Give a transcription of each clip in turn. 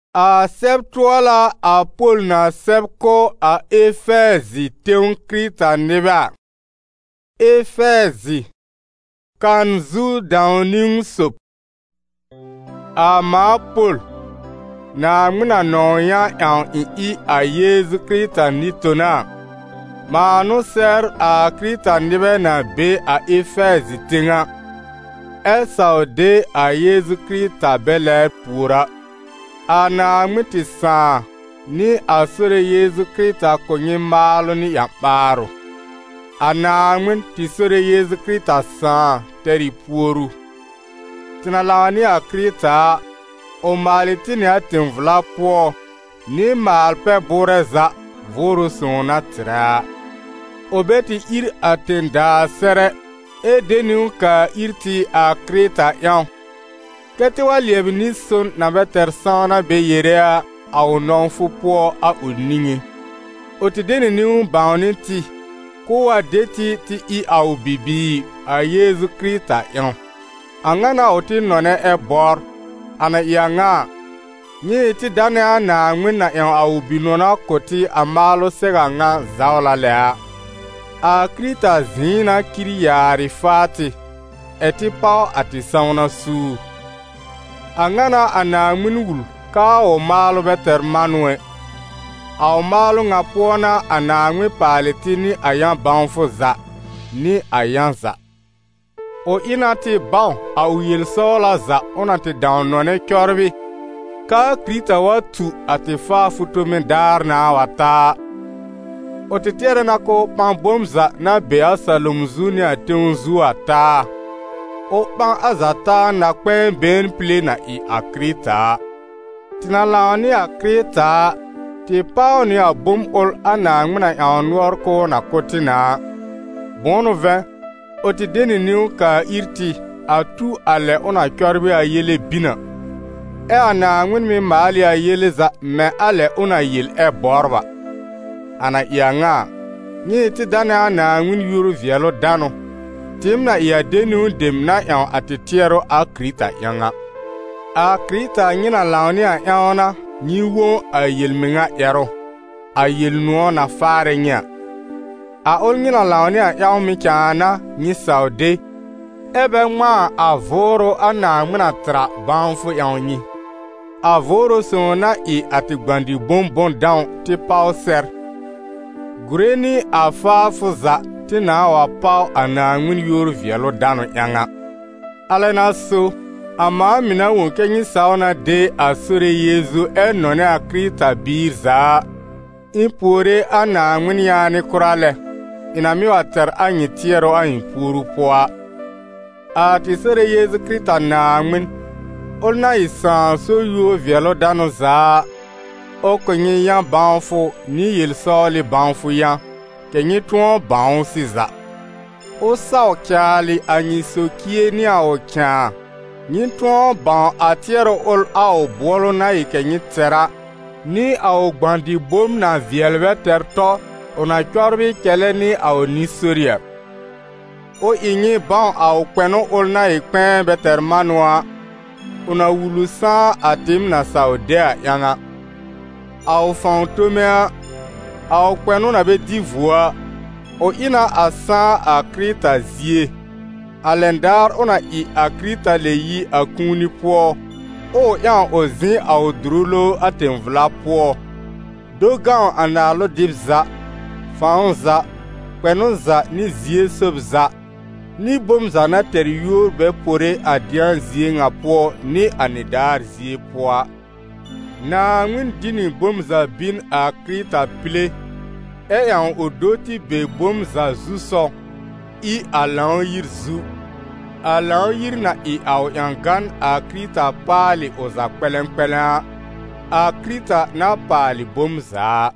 A sɛb toala a Paul na sɛb ko a Efɛɛzi teun Krista neba. Efɛɛzi kan zu dawning sop. A ma Paul na ŋmena nɔɔya i a Yesu Krista nitona. Ma no sɛr a Krista neba na be a Efɛɛzi teŋa. Ɛsao de a Yesu Krista bɛlɛ puura. A na ŋmeti sãã ni a sore Yesu Krista ko nyi maalo ni yãmbaaro. A na ŋmen ti sore Yesu Krista sãã tɛri puoru. Tina lawa ni a Krista o maali ti ni a tinvla poɔ ni maal pɛ boorɛ za vooro sõõna tira. O be ti ir a tendaa sɛrɛ e deniu ka ir ti a Krista yãw. Kɛti wa lieb ni son na bɛ tɛr sããna be yere a o nɔnfo poɔ a o niŋe. O ti deni niu bãoni ti ko wa de ti i a o bibii a Yesu Krista yãw. A ŋana o ti nɔnɛ ɛ bɔr ana i a ŋa nyi ti dane a na ŋmen na yãw a o binɔna ko ti a maalo sɛga ŋa zaola lɛ a. A Krista zĩina kiri yaari faati ɛ ti pao a ti sãona suu. A ŋana a na ŋmen wul ka o maalo bɛ tɛr manoe. A o maalo ŋa poɔ na a na ŋme paali ti ni a yã bãonfo za ni a yã za. O ina ti bão a o yel-sɔɔla za o na ti dão nɔne kyɔrbi ka Krista wa tu a ti faa futome daar na wa taa. O ti tɛɛrɛ na ko ɓãn bom za na be a salom zu ni a teŋ zu a taa. O ɓãn a za taa na kpɛɛ been pile na i a Krista. Tina lawa ni a Krista ti pao ni a bom ol a na ŋmena yãw noɔr ko na ko ti na. Bõono vɛ, o ti deni niu ka ir ti a tu a lɛ o na kyɔrbi a yele bina. Ɛ a na ŋmen mi maali a yele za mɛ a lɛ o na yel ɛ bɔrba. A na i a ŋa, nyi ti dane a na ŋmen yuru viɛlo dano. Tim na i a deniu dem na yãw a ti tɛɛro a Krista yãŋa. A Krista nyina law ni a yãwna nyi wo a yelmiŋa ɛro. A yel-noɔ na faare nyã. A ol nyina law ni a yãw mi kãana nyi saude. Ɛ bɛ ŋmaa a vooro a na ŋmena tira bãonfo yãw nyi. A vooro sõõna i a ti gbandi bõn dãw ti pao sɛr. Gure ni a faafo za ti na wa pao a na ŋmen yoor viɛlo dano yãŋa. Alɛ na so, a maa mina wo kɛ nyi saona de a sore Yezu ɛ nɔne a Krista biir zaa. I puore a na ŋmen yaani kura lɛ, ina mi wa tɛr a nyi tɩɛro a nyi puoru poa. A ti sore Yezu Krista na ŋmen, ol na i sãã so yuo viɛlo dano zaa. O ko nyi yã bãonfo ni yel-sɔɔli bãonfo yã, kɛ nyi tõo bão si za. O sao kyaali a nyi sokie ni a o kyaa. Nyi tõo bão a tɩɛro ol a o boɔlo na i kɛ nyi tɛra, ni a o gbãndi bom na viɛl bɛ tɛr tɔ o na kyɔrbi kɛlɛ ni a o nisoria. O i nyi bão a o kpɛno ol na i kpɛɛ bɛ tɛr manoa. O na wulu sãã a tim na sao de a yãŋa. A o fão tomea, a o kpɛno na bɛ di voa. O ina a sãã a Krista zie. A lɛn daar o na i a Krista le yi a kũuni poɔ. O yãw o zĩ a o durolo a tenvla poɔ. Do gão a naalo dib za, fão za, kpɛno za ni zie sob za, ni bom za na tɛr yoor bɛ pore a diãã zie ŋa poɔ ni a nedaar zie poa. Na ŋmen dini bom za bin a Krista pile, ɛ yãw o do ti be bom za zusɔ, i a lão yir zu. A lão yir na i a o yãngan a Krista paali o za kpɛlɛŋ-kpɛlɛŋa. A Krista na paali bom zaa.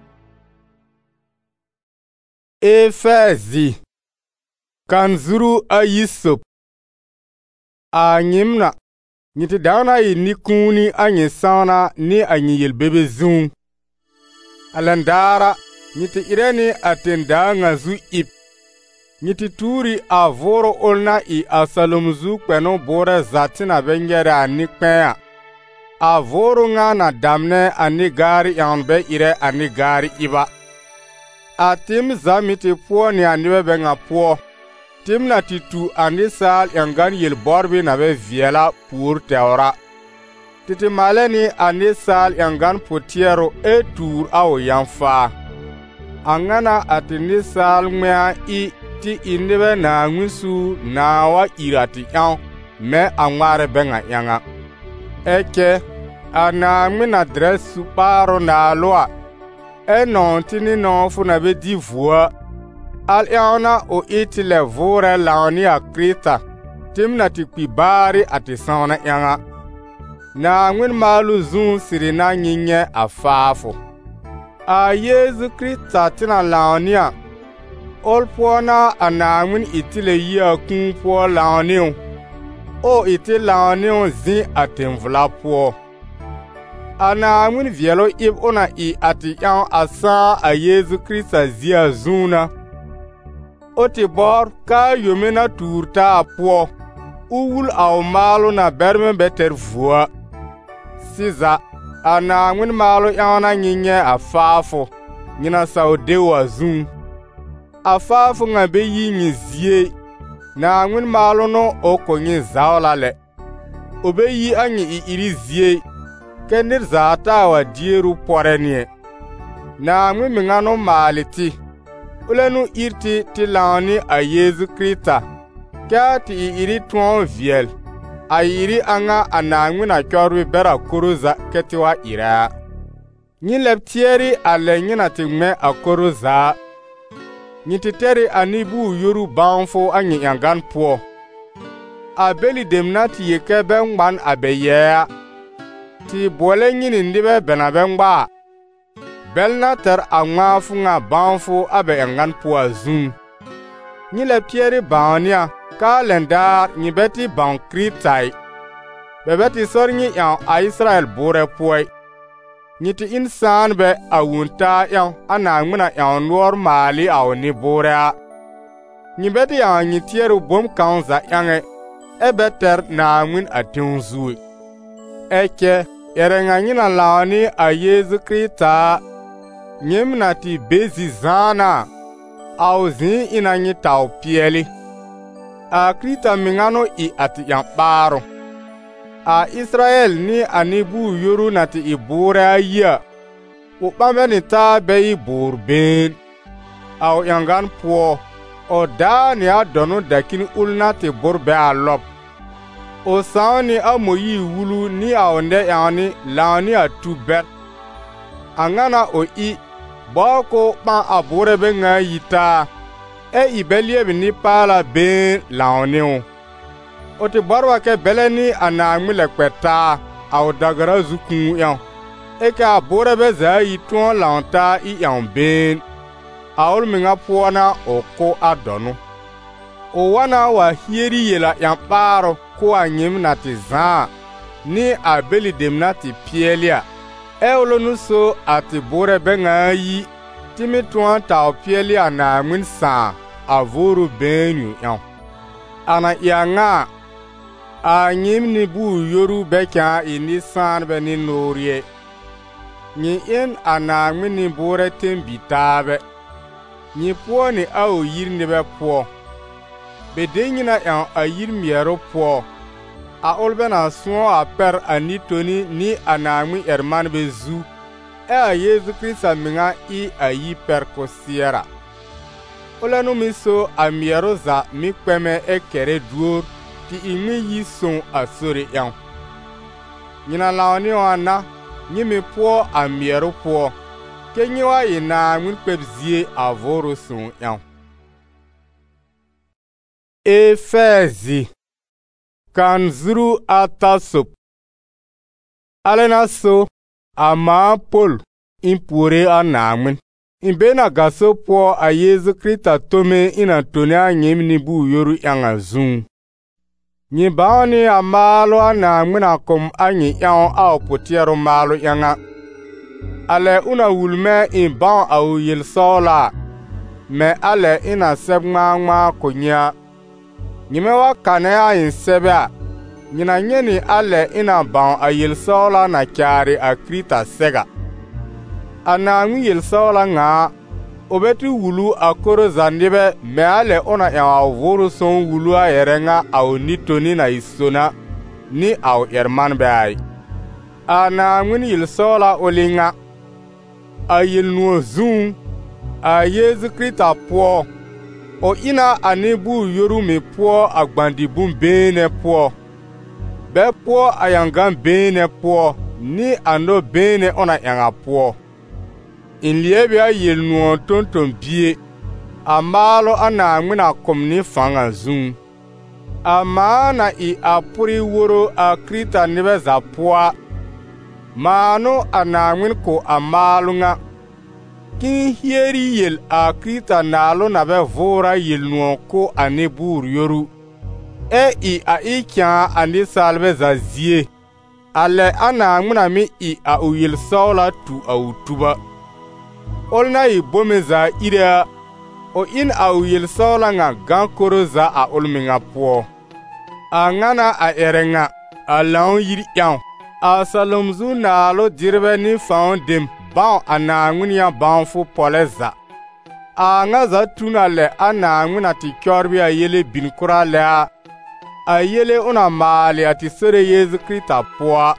Efɛɛzi kan zuru a yi sop. A nyimna, nyi ti daana i ni kũuni a nyi sãona ni a nyi yel-bebe zũu. A lɛn daara, nyi ti irɛ ni a tendaa ŋa zu ib. Nyi ti tuuri a vooro ol na i a salom zu kpɛno boorɛ za ti na bɛ nyɛrɛ a ni kpɛɛ a. a voro nga na damne ani gari yan be ire ani gari iba. A tim zamiti puo ni anibe be nga puo. Tim na titu ani sal yan gan yel borbi na be viela pur teora. Titi maleni ani sal yan gan potiero e tur au yan fa. Angana ati ni sal ngmea I ti indibe na ngwisu na wa irati yan me angware be nga yanga. Eke ana ngmina dresu paro na loa e non tini non funa be di voa al yaona o itile vore laoni a krita timna ti kpibari ati sauna yanga na ngwin malu zun sirina nyinye a fafo a Yesu Krista tina laoni a olpona ana ngwin itile yia kun po laoni o iti laoni zin atemvla po ana ngwin vielo ib ona I ati yan asa a Yesu Krista zia zuna o ti bor ka yomena turta apo uwul au malo na berme beter voa siza ana ngwin malo yana nyinye afafo nyina saudewa zun afafo nga be yi nyizie na ngwin malo no o konyi zaola le obe yi anyi iri zie kendir zata wa dieru porenie na ngwi mingano maliti ulenu irti tilani a Yesu Krista kya ti iri tuon viel a iri anga anangwi na kyorwi bera kuruza ketiwa ira nyi leptieri ale nyina ti ngme a kuruza nyi titeri anibu yoru banfo anyi yangan po a beli demna ti yeke bengban abeyea ti bole nyini ndibe benabe ngba belna ter angwa funga banfo abe yangan puwa zun nyile pieri bania ka lendar nyibeti ban kritai bebeti sor nyi yan a Israel bore puwai nyiti insan be awunta yan ana ngmina yan nuor mali awni bore a nyibeti yan nyitieru bom kaunza yange ebe ter na ngmin atunzui eke erenga nyina laoni a Yesu Krista nyimna ti bezi zana au zin ina nyi tau pieli a Krista mingano I ati yang baro a Israel ni anibu yoru nati ibure ayia upambe ni ta be ibur ben au yangan puo o da ni adonu dakin ulna ti burbe alop o sauni amoyi wulu ni aonde yani laani a tubet angana o I boko pa abure be nga yita e ibelie ni pala ben laani o ti barwa ke beleni anangmile kweta au dagara zukun yan e ka abure be za yiton laanta I yan ben aul minga puona o ko adonu o wana wa hieri yela yan paro ko anyim na ti zan ni abeli demna ti pielia eulonu so ati bore benga yi timi tuan ta pielia na min sa avuru benyu yan ana yanga anyim ni bu yoru beka ini san be ni norie ni en ana min bore tembitabe ni po ni au yirni be po bedenyina yan ayir miero po a olbena suo a per anitoni ni anangmi erman bezu e a Yesu Krista minga I ayi per kosiera olanu miso a miero za mi kweme e kere duor ti imi yi son asori yan nyina laoni wana nyimi po a miero po kenyiwa ina ngin kwebzie avoro son yan Efezi kanzuru atasop alena so ama Paul impure anangmin imbena gaso po a Yesu Krista tome ina tonya nyimni bu yoru yanga zun nyi baani amalo anangmin akom anyi yan au potiero malo yanga ale una wulme in ban au yel sola me ale ina sebma konya nyime wa kane a in sebe a nyina nyeni ale ina baŋ a yel-sɔglɔ na kyaare a Krista sɛga. A Naaŋmen yel-sɔglɔ ŋa o bɛ ti wulu a koro za nebɛ mɛ ale o na ɛŋ a o vʋʋrɔ sõng wulu a yɛrɛ ŋa a o nitoni na y sona ni a o ɛrmanbɛ ai. A Naaŋmen yel-sɔglɔ o le ŋa a yel-noɔ zũũ a Yeezu Krista poɔ o ina a ne buur yoru me poɔ a gbandi bõn-beene poɔ bɛ poɔ a yãn gãn beene poɔ ni a no-beene o na ɛŋ a poɔ. In liebi a yel-noɔ tonton bie a maalo a Naaŋmen a kom ne fãŋa zũũ. A maa na i a pʋrɩ woro a Krista nebɛ za poa maano a Naaŋmen ko a maalo ŋa kẽ hieri yel a Krista naalo na bɛ vʋʋra yel-noɔ ko a ne buur yoru ɛ i a ɩ kẽa a ninsaalbɛ za zie a lɛ a Naaŋmen a me i a o yel-sɔglɔ tu a o tuba. Ol na y bome za ire a o in a o yel-sɔglɔ ŋa gãn koro za a ol meŋa poɔ. A ŋana a ɛrɛ ŋa a lãw yiri ƴãw a salom zu naalo dirbɛ ne fão dem bãw a Naaŋmen yã bãwfo pɔlɛ za. A ŋa za tun a lɛ a Naaŋmen a tɩ kɔrbi a yele bin kura lɛ a yele o na maale a tɩ sore Yeezu Krista poa.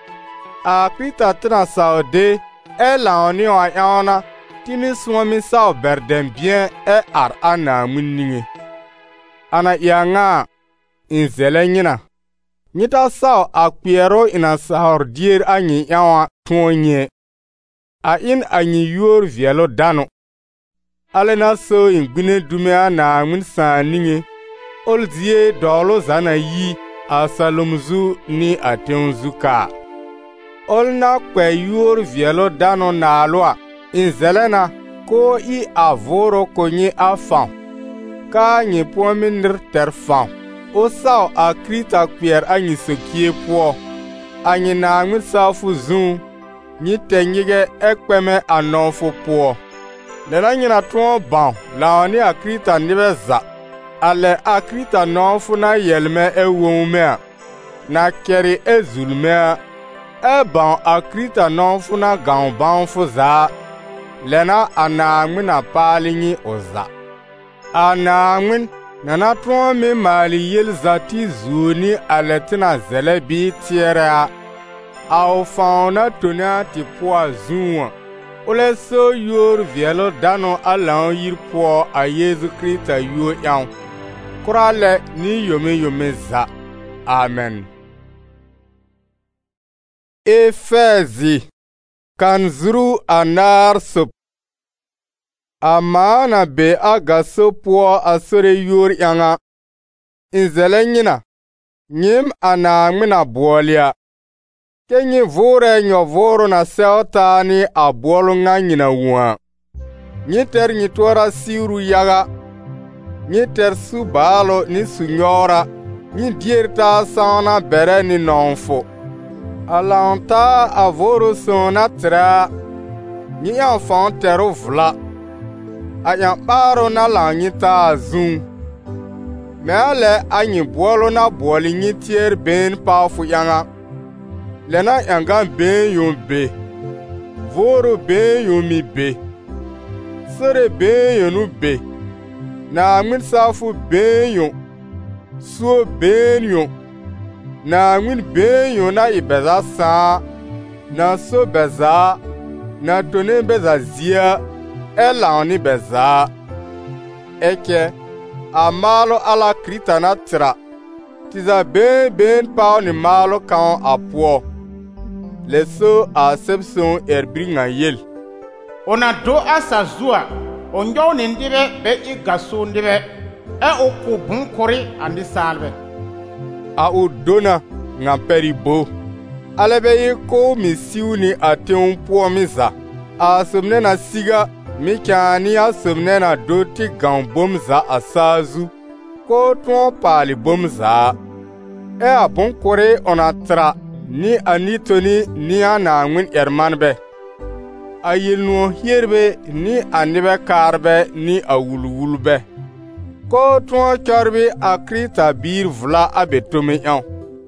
A Krista tɩ na sao de ɛ lãw ne wã ƴãwna tɩ me sõa me sao bɛrdɛm bɩɛ ɛ ar a Naaŋmen niŋe. A na ɩ a ŋa n zɛlɛ yẽna yẽ ta sao a kpeɛro ina saor dier a yẽ ƴãwã tõog yẽ a in a yẽ yoor viɛlo dãno. Ale na so n gbine dume a Naaŋmen sãan niŋe ol zie dɔɔlo za na yi a salom zu ni a tẽo zu ka. Ol na kpɛ yoor viɛlo dãno naalo a n zɛlɛ na koo i a vʋʋro ko yẽ a fãw kaa yẽ poɔ me ned tɛr fãw o sao a Krista kpeɛr a yẽ sokie poɔ a yẽ Naaŋmen saafo zũũ yẽ tɛ yẽgɛ ɛ kpɛmɛ a nɔɔfo poɔ. Lɛ na yẽ na tõog bãw lãw ne a Krista nebɛ za a lɛ a Krista nɔɔfo na yɛlmɛ ɛ wõgmɛ a na kɛrɩ ɛ zulmɛ a ɛ bãw a Krista nɔɔfo na gão bãwfo zaa lɛ na a Naaŋmen na paale yẽ o za. A Naaŋmen na na tõog me maale yel za tɩ zuo ne a lɛ tɩ na zɛlɛ bɩ tɩɛrɛ a o fão na tone a tɩ pʋa zũũ wã o lɛ so yoor viɛlo dãno a lãw yir poɔ a Yeezu Krista yuo ƴãw kʋra lɛ ne yome za. Amen. Efɛɛzi kanzuru anaar sop. A maa na be a gaso poɔ a sore yoor ƴãŋa n zɛlɛ yẽna yẽm a Naaŋmen a boɔlya kɛ yẽ vʋʋrɛ nyɔ-vʋʋro na sɛo taa ne a boɔlo ŋa yẽna wã. Yẽ tɛr yẽ toɔra sigru yaga yẽ tɛr su-baalo ne su-nyɔɔra yẽ dier taa sãona bɛrɛ ne nɔɔfo. A lãw taa a vʋʋro sõor na tɩrɛ a yẽ ƴãw fão tɛro vʋla a ƴãw ɓaaro na lãw yẽ taa zũũ mɛ a lɛ a yẽ boɔlo na boɔle yẽ tɩɛr been paafo ƴãŋa lɛ na ƴãngã been yõ be vʋʋro been yõ mi be sore been yõ nu be Naaŋmen saafo been yõ suo been yõ Naaŋmen been yõ na ɩ bɛ za sãa na so bɛ zaa na tone bɛ za zia ɛ lãw ne bɛ zaa. Ɛkɛ a maalo ala Krista na tɩra tɩ za been pao ne maalo kão a poɔ lɛ so a sɛb-sõng ɛrbiri ŋa yel. O na do a sazuã o yõg ne nebɛ bɛ ɩ gaso nebɛ ɛ o ko bõn-kore a ninsaalbɛ. A o dona ŋa pɛrɩ bo alɛ bɛ yɩ koo me siu ne a tẽo poɔ me za a sob-nɛ na siga me kãa ne a sob-nɛ na do tɩ gão bom za a saazu koo tõog paale bom zaa ɛ a bõn-kore o na tɩra ne a nitoni ne a Naaŋmen ɛrmanbɛ a yel-noɔ hierbe ne a nebɛ kaarebɛ ne a wulwulbɛ koo tõog kɔrbe a Krista biir vʋla a be tome ƴãw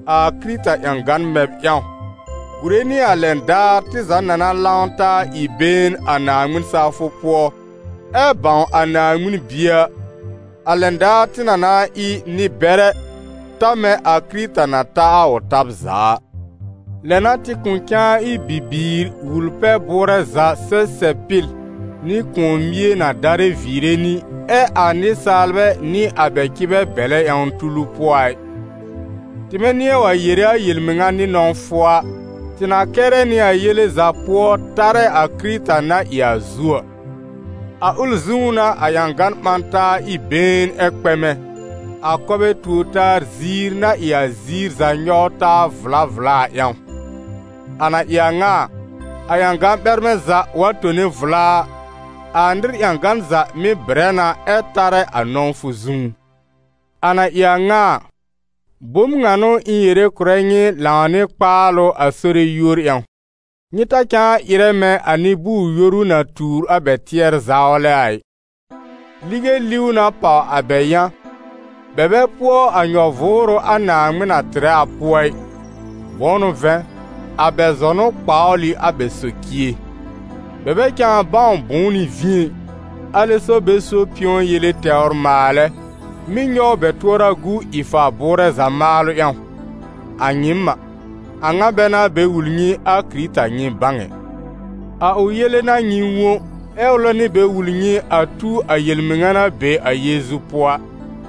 a Krista yan gan meb yan. Gure ni a len daar ti zan nana launta i been a Naawuni saafo poɔ e ban a Naawuni bia. A len daar ti nana i ni bɛrɛ ta me a Krista na ta o tab zaa. Lena ti kun kyaa i bibiir wulpɛ boorɛ za sɛsɛpil ni kɔɔmie na dare viire ni e a ninsaalbɛ ni a bɛ kibɛ bɛlɛ yan tulu poai. Ti me nie wa yere a yelmeŋa ni nɔnfoa ti na kɛrɛ ni a yele za poɔ tare a Krista na i a zuo. A ul zũũ na a yan gan ɓantaa i been e kpɛmɛ. A kɔbɛ tuo taar ziir na i a ziir za nyɔg taa vla yan. Ana i a ŋa a yan gan ɓɛrmɛ za wa tone vlaa a ndir yan gan za mi brɛna e tare a nɔnfo zũũ. Ana i a ŋa bom ŋano in yere kurɛ nyi laŋni kpaalo a sore yor yan. Nyi ta kyaa irɛ mɛ ani buu yoru na tuur a bɛ tɩɛr zaoolɛ ai. Lige liu na pao a bɛ yã. Bɛ bɛ poɔ a nyɔvooro a Naawuni na tirɛ a poɛi. Bɔɔnu vɛ a bɛ zɔnu kpaoli a bɛ sokie. Bɛ bɛ kyaa bãu buuni vie. Ale so bɛ so pion yele tɛor maalɛ. Mi nyɔg bɛ tuora gu ifa boorɛ za maalu yan. A nyimma. A ŋa bɛ na bɛ wul nyi a Krista nyi baŋɛ. A o yele na nyi wo ɛwlɔ ni bɛ wul nyi a tu a yelmeŋa na be a Yezu poa.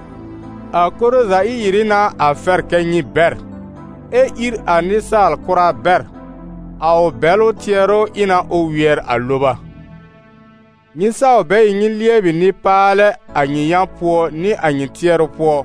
A koro za i yiri na a fɛr kɛ nyi bɛr. E ir a ninsaal kura bɛr. A o bɛlo tɩɛro ina o wɛr a loba. Ninsao bɛ i nyi liebi ni paalɛ a nyi yã poɔ ni a nyi tɩɛro poɔ.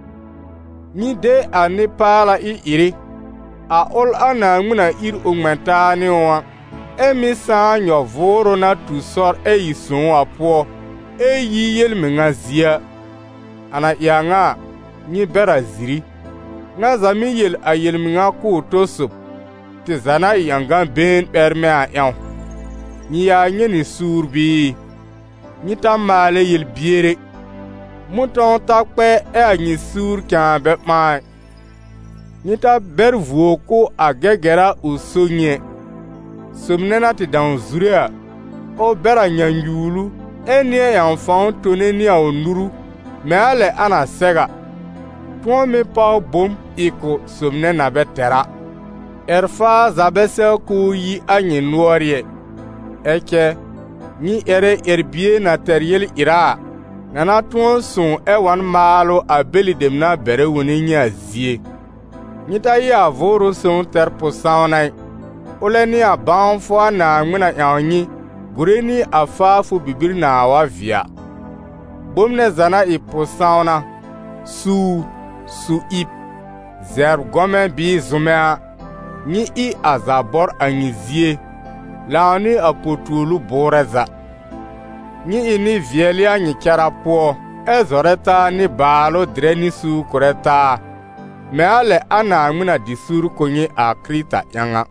Nyi de a ni paala i iri. A ol a Naawuni ir o ŋmɛntaa ne wã. E mi sãã nyɔvooro na tu sɔr e yi sõõ a poɔ. E yi yelmeŋa zia. Ana i a ŋa nyi bɛr a ziri. Ŋa za mi yel a yelmeŋa k'o to sob. Ti zana i yan gan been ɓɛrmɛ a yan. Nyi yaa nye ni suur bii. Nyi ta maale yel biere. Mu tõog ta kpɛ e a nyi suur kãa bɛ ɓãe. Nyi ta bɛr vuo ko a gɛgɛra o so nyɛ. Somnɛ na ti dão zure a. O bɛr a nyanjuulu e neɛ yan fão tone ni a o nuru. Mɛ a lɛ a na sɛga. Tõog mi pao bom i ko somnɛ na bɛ tɛra. Faa za bɛ sɛg k'o yi a nyi noɔrɩɛ. Ɛkyɛ, nyi ɛrɛ bie na tɛr yel ira na na tõog sõo ɛ wan maalo a beli dem na bɛrɛ wuni nyi a zie. Nyi ta yi a vooro sõo tɛr pʋ-sãonai. O lɛ ni a bãong fo a Naawuni na ƴãw nyi gure ni a faa fo bibir na wa vɩa. Bom ne zana i pʋ-sãona, suur, su-ib, zɛrb gɔmɛ bii zʋmɛ a. Nyi i a za bɔr a nyi zie. Laŋ ni a potuolu boorɛ za. Nyi i ni viɛli a nyi kɛra poɔ. E zɔrɛ taa ni baalo dirɛ ni suur kurɛ taa. Mɛ a lɛ a Naawuni na di suur ko nyi a Krista ƴaŋa.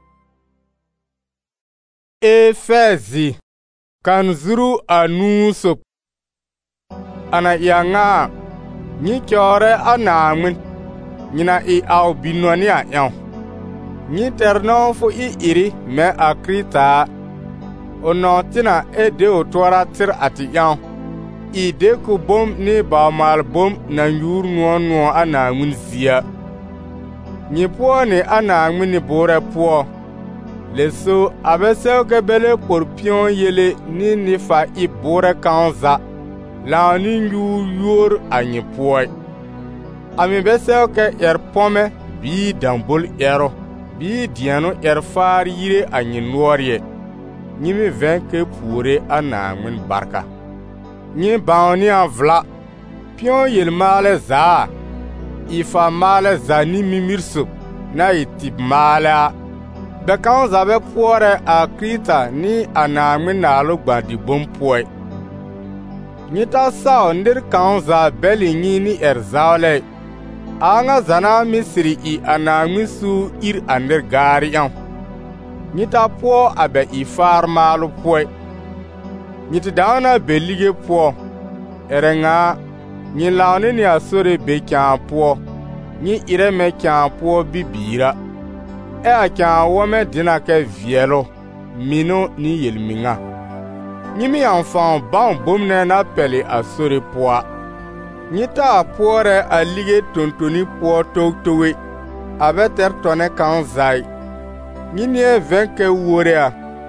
Efɛɛzi kan zuru a nuu sob. Ana i a ŋa nyi kɛoorɛ a Naawuni. Nyi na i a o binɔni a ƴãw. Nyi tɛr nɔɔ fo i iri mɛ a Krista. O nɔɔ tina e de o tɔɔra tir a ti ƴãw. I de ko bom ni baomaal bom na yuur noɔ a Naawuni zia. Nyi poɔ ni a Naawuni boorɛ poɔ. Le so a bɛ sɛg kɛ bɛlɛ kpor pion yele ni nifa i boorɛ kão za. Laŋ ni yuur yoor a nyi poɔɛ. A mi bɛ sɛg kɛ ɛr pɔmɛ bii dãmbol ɛro. Bii diɛnu ɛr faar yire a nyi noɔrɩɛ. Nyi mi vɛn kɛ puore a Naawuni barka. Nyi bão ni a vla. Pion yel maalɛ zaa. Ifa maalɛ za ni mimir sob na i tib maalɛ a. Bɛ kão za bɛ poɔrɛ a Krista ni a Naawuni naalu gbãdi bom poɛ. Nyi ta sao ndir kão za bɛli nyi ni ɛr zaoolɛ. A ŋa zana mi siri i a Naawuni suur ir a ndir gaari ƴãw. Nyi ta poɔ a bɛ i faar maalu poɛ. Nyi ti dão na be lige poɔ. Ɛrɛ ŋa, nyi laŋni ni a sore be kãa poɔ. Nyi ire me kyan puo bibira. A kyan wome dina ke vielo, mino ni yelminga. Nyi mi enfant ban bomne na peli asore poa. Nyi ta puore a lige tontoni puo towe. Abe ter tone kan zai. Nyi nie venke worea.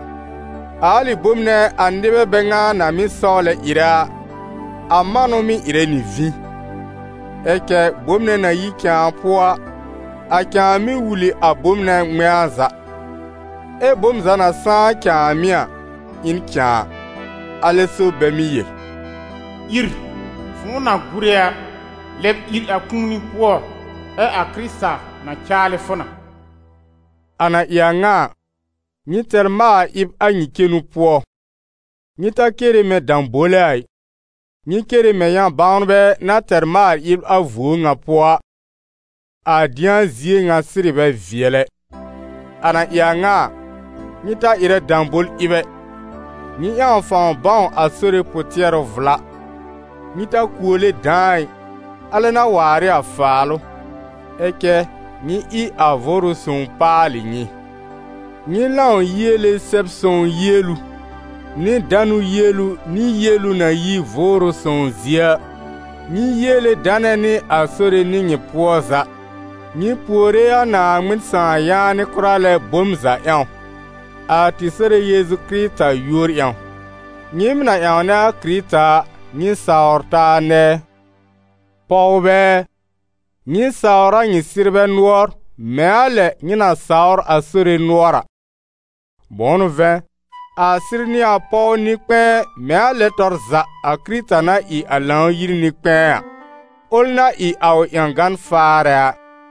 Ali bomne andebe benga na mi sole ira. Amano mi ire ni vi. Eke bomne na yi kyan poa. A kyan mi wuli a bomne mweaza. E bomza na san kyan mia in kyan. Aleso bemiye. Ir, funa gurea, leb ir a kuni poa. A Krista na chale funa. Ana yanga. Nyi terma ib a nyi kenu poa. Nyi ta kere me dambole ay. Nyi kere me yan banbe na terma ib a vuo nga poa. A dian zie nga siribe viele. Ana yanga. Nyi ta ire dambol ibe. Nyi enfant ban asore potiero vla. Nyi ta kuole dai. Alena wari a falo. Eke nyi I avoro son pali nyi. Nyi laon yele sep son yelu. Ni danu yelu ni yelu na yi voro son zia. Nyi yele dane ni asore ni nyi poza. Nyi puore ya na ngmin san ya ni kurale bomza yan. A tisere Yesu Krista yor yan. Nyi mina yan na Krista nyi saorta ne. Paube. Nyi saora nyi sirbe nuor. Meale nyi na saor asore nuora. Bon ven. A sir ni a pau ni kwen. Meale torza a Krista na I alan yir ni kwen. Ol na I au yangan fare.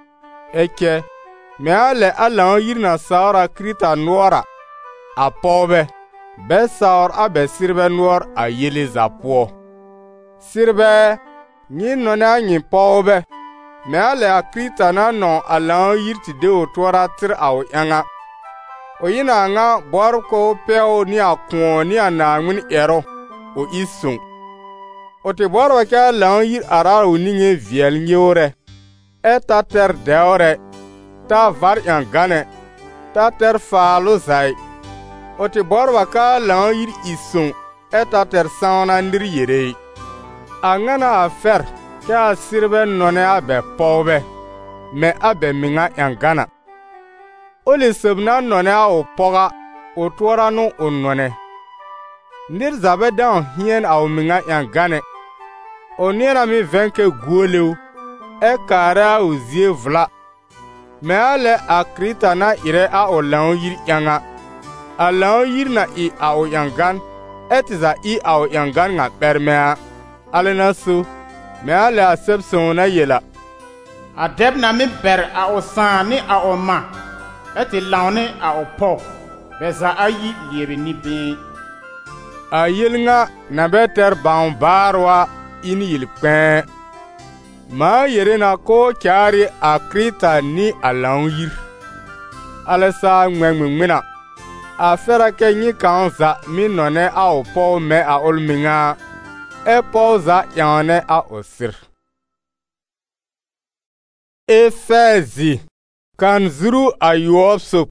Eke. Meale alan yir na saora Krista nuora. A paube. Be saor a be sirbe nuor a yele za po. Sirbe. Nyi nona nyi paube. Meale a Krista na non alan yirti de o tuara tir au yanga. O yina nga borko peo ni a kuon ni a nangmin ero. O isun. O te borwa ka alan yir ara o ninge viel nyore. E ta ter deore. Ta var yangane. Ta ter falo zai. O te borwa ka alan yir isun. E ta ter sauna ndir yere. Angana afer. Ka sirbe none abe paube. Me abe minga yangana. Ole sebna none a o poga. O tuara no o none. Ndir zabe dan hien a o minga yangane. O nera mi venke guoleu. E kara o zie vla. Me ale a Krista na ire a o laon yir yanga. A laon yir na I a o yangan. Etiza I a o yangan nga permea. Ale na so. Me ale a sepson na yela. A deb na mi ber a o san ni a o ma. Eti laone a o po. Beza a yi liebe ni bin. A yel nga na beter baun barwa in yil kwen. Ma yere na ko kyari a Krista ni a laon yir. Ale sa ngwengwena. A fera ke nyi kanza mi none a o po me a olminga. E poza yane a osir. Efezi kanzuru a yuopsup.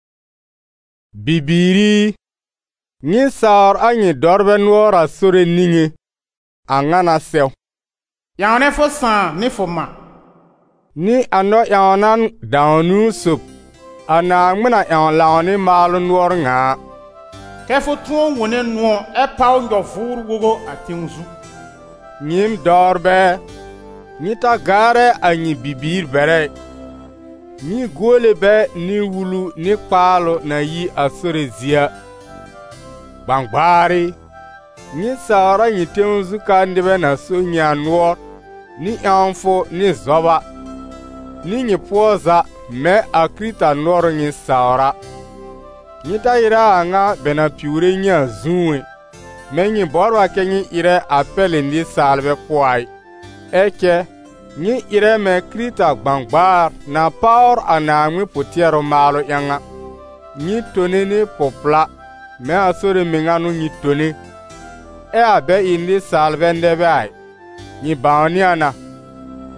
Bibiri. Nyi saor a nyi dorbe nuora sore ninge. Angana sew. Yane fo san ni fo ma. Ni ano yanan daunu sup. Ana ngmina yan laoni malu nuor nga. Kefo tuon wone nuo e pao njo furu wogo atinzu. Nyim dorbe. Nita gare a nyi bibir bere. Ni gole be ni wulu ni palo na yi asore zia. Bangbari. Ni saora nyi tenzu kandebe na so nyanuor. Ni anfo ni zoba. Ni nyi poza me a Krista nuor nyi saora. Nita ira anga bena piure nya zuwe. Me nyi borwa ke nyi ire apele ndi salve kwai. Eke. Nyi ire me Krista gbangbar na paur anangwi potiero malo yanga. Nyi tone ni popla. Me asore minganu nyi tone. E abe indi salve ndebe ai. Nyi baoniana.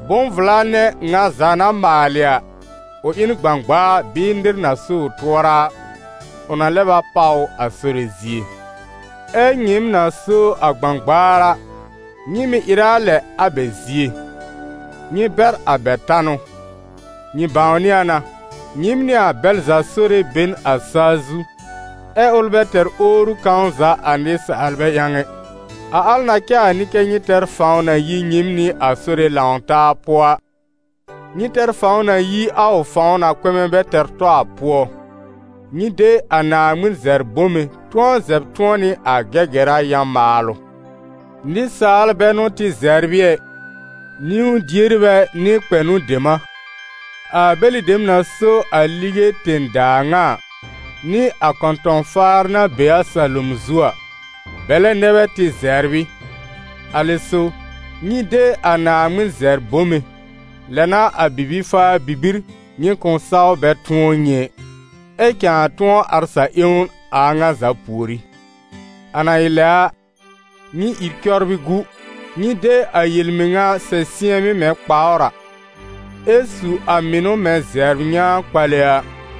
Bonvlane nga zana malia o in gbangba bindir na su tuara ona leba pau a sorezie nyim na so agbangbara nyimi irale abezie nyi ber abetano nyi bauniana nyimni a belza sore ben asazu ulbeter oru kanza anis albe yange a alna kya ni kenyi ter fauna yi nyimni a sore launta poa nyi ter fauna yi au fauna kweme beter to a poa nyi de ana mun zerbome tuon zeb tuoni a gegera yamalo ni sal benu ti zerbie ni dierbe ni kwenu dema a beli dem na so a lige tendanga ni a konton far na bea salum zua bele nebe ti zerbi aliso ni de ana mun zerbome lena a bibi fa bibir ni konsaw betonye kyan tuon arsa iun anga zapuri ana ila ni irkyorbi gu ni de a yilminga se siemi me kpaora esu amino me zernya kwalea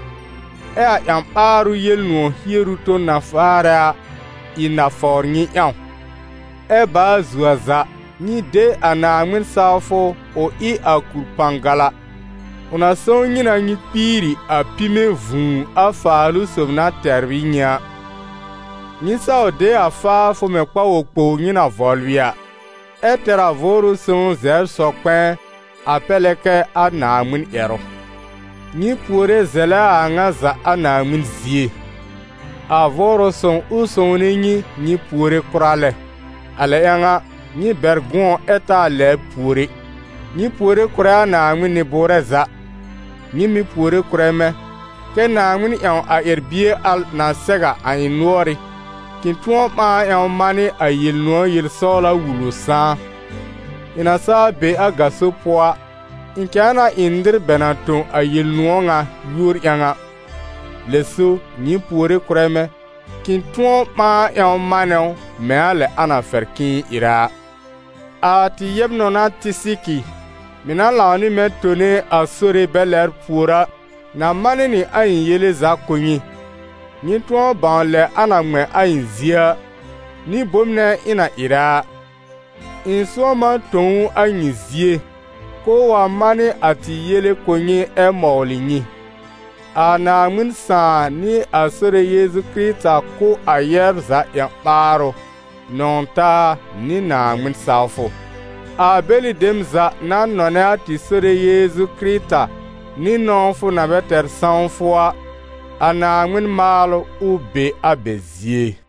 a yamparu yelno hieruto na fara ina fornyi yaw ba zuaza ni de anangmin safo o I akurpangala una sonyi na nyi piri a pime vun a falu somna terbinya ni sao de a fa fo me kwa okpo nyi na volvia etera voru son zer sokpen apeleke a namun ero ni pure zela anga za a namun zie a voru son usoni ni pure kurale ale yanga ni bergon eta le pure ni pure kura namun ni boreza ni mi pure kureme ke namun yan a erbie al na sega a inori kin tuon ma yan mani a yil no yil sola wulu sa ina sa be a gaso poa in kana indir benaton a yil nuonga yur yanga leso ni pure kureme kin tuon ma yan mani me ale ana ferkin ira a ti yebno na tisiki mina launi me tone a sore beler pura na mani ni ayin yele za konyi ni tuon banle ana mwe ayin zia ni bomne ina ira in soma ton ayin zie ko wa mani ati yele konyi maulinyi ana mun sa ni a sore Yesu Krista ko ayer za ya paro nonta ni na mun safo a beli demza na none ati sore Yesu Krista ni nonfo na beter sanfoa ana mun malo ube abezie